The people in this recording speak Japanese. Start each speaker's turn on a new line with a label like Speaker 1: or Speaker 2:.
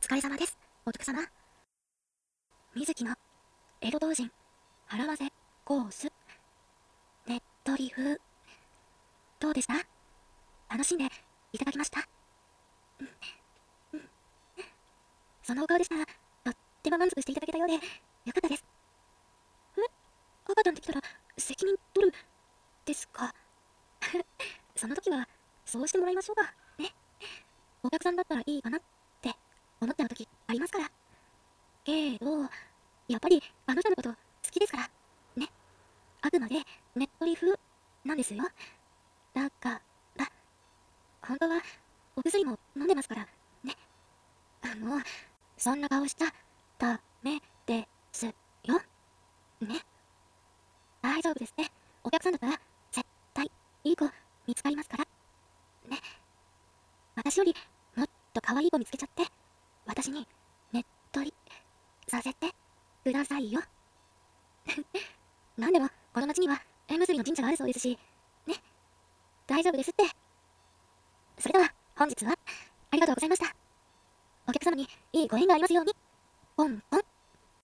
Speaker 1: 疲れ様です、お客様。水木の江戸同人払わせコース、ねっとり風。どうでした？楽しんでいただきました？そのお顔でしたら、とっても満足していただけたようで、よかったです。赤ちゃんってきたら、責任取る、ですか？その時は、そうしてもらいましょうか。ね。お客さんだったらいいかなって思っちゃう時ありますから。けど、やっぱりあの人のこと好きですから。ね。あくまでねっとり風なんですよ。だから、本当はお薬も飲んでますから。ね。そんな顔しちゃダメですよ。ね。大丈夫ですね。お客さんだったら絶対いい子見つかりますから。ね。私よりもっと可愛い子見つけちゃって、私にねっとりさせてくださいよ。なんでも、この町には縁結びの神社があるそうですし、ね。大丈夫ですって。それでは、本日はありがとうございました。お客様にいいご縁がありますように。ポンポン。